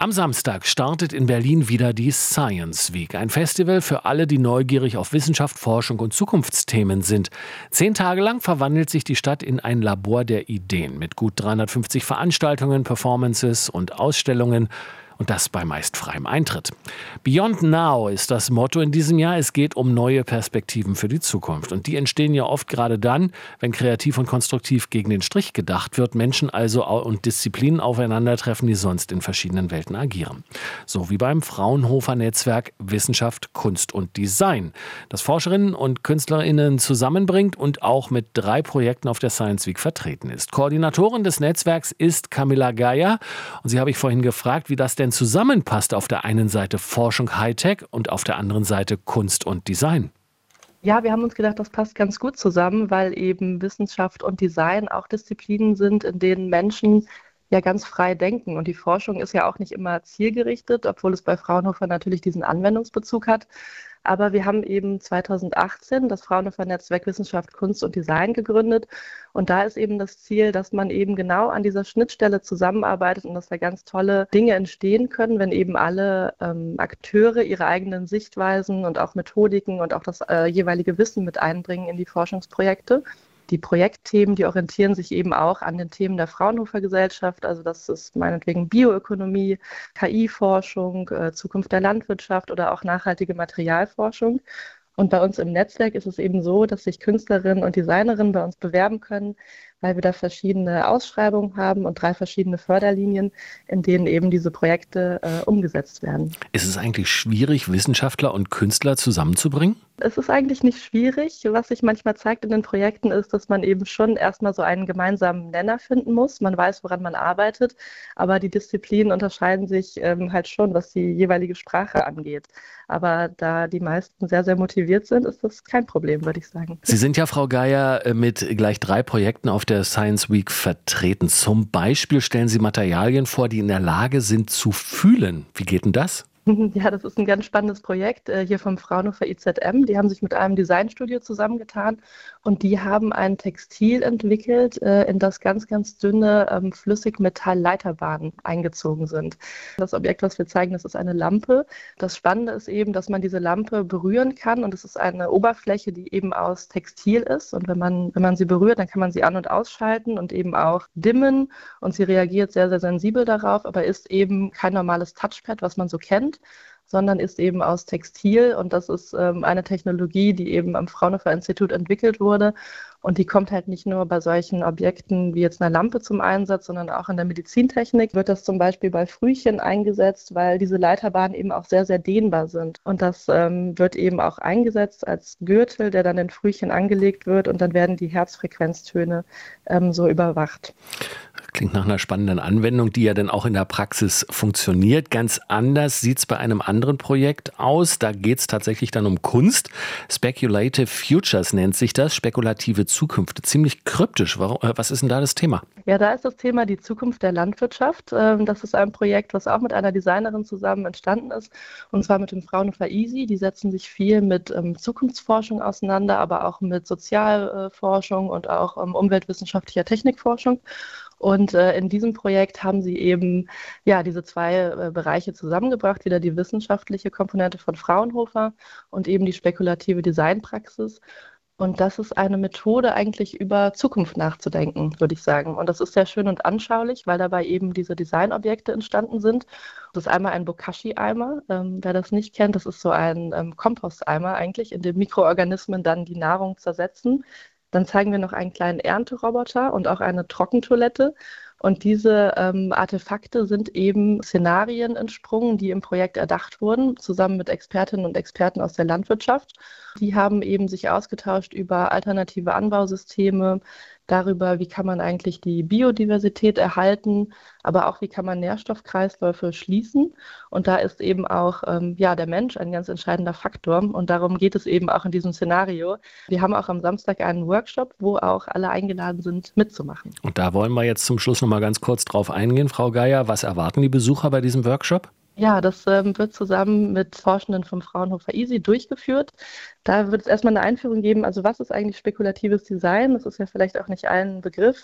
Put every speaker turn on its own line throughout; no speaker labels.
Am Samstag startet in Berlin wieder die Science Week, ein Festival für alle, die neugierig auf Wissenschaft, Forschung und Zukunftsthemen sind. 10 Tage lang verwandelt sich die Stadt in ein Labor der Ideen mit gut 350 Veranstaltungen, Performances und Ausstellungen. Und das bei meist freiem Eintritt. Beyond Now ist das Motto in diesem Jahr. Es geht um neue Perspektiven für die Zukunft. Und die entstehen ja oft gerade dann, wenn kreativ und konstruktiv gegen den Strich gedacht wird, Menschen also und Disziplinen aufeinandertreffen, die sonst in verschiedenen Welten agieren. So wie beim Fraunhofer-Netzwerk Wissenschaft, Kunst und Design, das Forscherinnen und KünstlerInnen zusammenbringt und auch mit 3 Projekten auf der Science Week vertreten ist. Koordinatorin des Netzwerks ist Camilla Geier. Und sie habe ich vorhin gefragt, wie das denn zusammenpasst, auf der einen Seite Forschung Hightech und auf der anderen Seite Kunst und Design.
Ja, wir haben uns gedacht, das passt ganz gut zusammen, weil eben Wissenschaft und Design auch Disziplinen sind, in denen Menschen ja ganz frei denken. Und die Forschung ist ja auch nicht immer zielgerichtet, obwohl es bei Fraunhofer natürlich diesen Anwendungsbezug hat. Aber wir haben eben 2018 das Fraunhofer-Netzwerk Wissenschaft, Kunst und Design gegründet. Und da ist eben das Ziel, dass man eben genau an dieser Schnittstelle zusammenarbeitet und dass da ganz tolle Dinge entstehen können, wenn eben alle Akteure ihre eigenen Sichtweisen und auch Methodiken und auch das jeweilige Wissen mit einbringen in die Forschungsprojekte. Die Projektthemen, die orientieren sich eben auch an den Themen der Fraunhofer-Gesellschaft. Also das ist meinetwegen Bioökonomie, KI-Forschung, Zukunft der Landwirtschaft oder auch nachhaltige Materialforschung. Und bei uns im Netzwerk ist es eben so, dass sich Künstlerinnen und Designerinnen bei uns bewerben können, weil wir da verschiedene Ausschreibungen haben und 3 verschiedene Förderlinien, in denen eben diese Projekte umgesetzt werden.
Ist es eigentlich schwierig, Wissenschaftler und Künstler zusammenzubringen?
Es ist eigentlich nicht schwierig. Was sich manchmal zeigt in den Projekten ist, dass man eben schon erstmal so einen gemeinsamen Nenner finden muss. Man weiß, woran man arbeitet, aber die Disziplinen unterscheiden sich halt schon, was die jeweilige Sprache angeht. Aber da die meisten sehr, sehr motiviert sind, ist das kein Problem, würde ich sagen.
Sie sind ja, Frau Geier, mit gleich 3 Projekten auf der Science Week vertreten. Zum Beispiel stellen Sie Materialien vor, die in der Lage sind zu fühlen. Wie geht denn das?
Ja, das ist ein ganz spannendes Projekt hier vom Fraunhofer IZM. Die haben sich mit einem Designstudio zusammengetan und die haben ein Textil entwickelt, in das ganz, ganz dünne Flüssigmetallleiterbahnen eingezogen sind. Das Objekt, was wir zeigen, das ist eine Lampe. Das Spannende ist eben, dass man diese Lampe berühren kann und es ist eine Oberfläche, die eben aus Textil ist. Und wenn man sie berührt, dann kann man sie an- und ausschalten und eben auch dimmen und sie reagiert sehr, sehr sensibel darauf, aber ist eben kein normales Touchpad, was man so kennt, sondern ist eben aus Textil und das ist eine Technologie, die eben am Fraunhofer Institut entwickelt wurde und die kommt halt nicht nur bei solchen Objekten wie jetzt einer Lampe zum Einsatz, sondern auch in der Medizintechnik wird das zum Beispiel bei Frühchen eingesetzt, weil diese Leiterbahnen eben auch sehr, sehr dehnbar sind und das wird eben auch eingesetzt als Gürtel, der dann in Frühchen angelegt wird und dann werden die Herzfrequenztöne so überwacht.
Klingt nach einer spannenden Anwendung, die ja dann auch in der Praxis funktioniert. Ganz anders sieht es bei einem anderen Projekt aus. Da geht es tatsächlich dann um Kunst. Speculative Futures nennt sich das, spekulative Zukunft. Ziemlich kryptisch. Was ist denn da das Thema?
Ja, da ist das Thema die Zukunft der Landwirtschaft. Das ist ein Projekt, was auch mit einer Designerin zusammen entstanden ist, und zwar mit dem Fraunhofer ISI. Die setzen sich viel mit Zukunftsforschung auseinander, aber auch mit Sozialforschung und auch umweltwissenschaftlicher Technikforschung. Und in diesem Projekt haben sie eben ja diese 2 Bereiche zusammengebracht, wieder die wissenschaftliche Komponente von Fraunhofer und eben die spekulative Designpraxis. Und das ist eine Methode, eigentlich über Zukunft nachzudenken, würde ich sagen. Und das ist sehr schön und anschaulich, weil dabei eben diese Designobjekte entstanden sind. Das ist einmal ein Bokashi-Eimer. Wer das nicht kennt, das ist so ein Komposteimer eigentlich, in dem Mikroorganismen dann die Nahrung zersetzen. Dann zeigen wir noch einen kleinen Ernteroboter und auch eine Trockentoilette. Und diese Artefakte sind eben Szenarien entsprungen, die im Projekt erdacht wurden, zusammen mit Expertinnen und Experten aus der Landwirtschaft. Die haben eben sich ausgetauscht über alternative Anbausysteme, darüber, wie kann man eigentlich die Biodiversität erhalten, aber auch wie kann man Nährstoffkreisläufe schließen. Und da ist eben auch der Mensch ein ganz entscheidender Faktor. Und darum geht es eben auch in diesem Szenario. Wir haben auch am Samstag einen Workshop, wo auch alle eingeladen sind, mitzumachen.
Und da wollen wir jetzt zum Schluss noch mal ganz kurz drauf eingehen, Frau Geier. Was erwarten die Besucher bei diesem Workshop?
Ja, das wird zusammen mit Forschenden vom Fraunhofer ISI durchgeführt. Da wird es erstmal eine Einführung geben, also was ist eigentlich spekulatives Design? Das ist ja vielleicht auch nicht allen ein Begriff.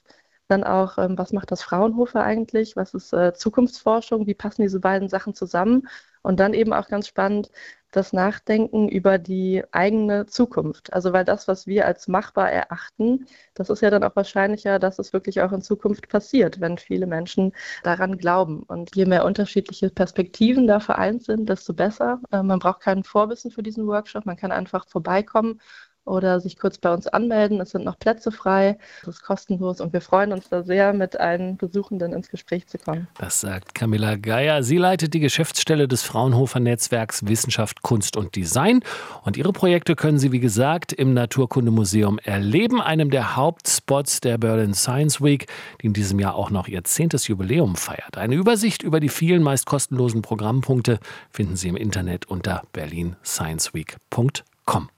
Dann auch, was macht das Fraunhofer eigentlich? Was ist Zukunftsforschung? Wie passen diese beiden Sachen zusammen? Und dann eben auch ganz spannend, das Nachdenken über die eigene Zukunft. Also weil das, was wir als machbar erachten, das ist ja dann auch wahrscheinlicher, dass es wirklich auch in Zukunft passiert, wenn viele Menschen daran glauben. Und je mehr unterschiedliche Perspektiven da vereint sind, desto besser. Man braucht kein Vorwissen für diesen Workshop, man kann einfach vorbeikommen oder sich kurz bei uns anmelden. Es sind noch Plätze frei, es ist kostenlos und wir freuen uns da sehr, mit allen Besuchenden ins Gespräch zu kommen.
Das sagt Camilla Geier. Sie leitet die Geschäftsstelle des Fraunhofer Netzwerks Wissenschaft, Kunst und Design. Und ihre Projekte können Sie, wie gesagt, im Naturkundemuseum erleben, einem der Hauptspots der Berlin Science Week, die in diesem Jahr auch noch ihr 10. Jubiläum feiert. Eine Übersicht über die vielen meist kostenlosen Programmpunkte finden Sie im Internet unter berlinscienceweek.com.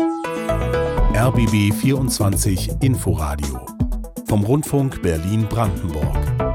RBB 24 Inforadio vom Rundfunk Berlin-Brandenburg.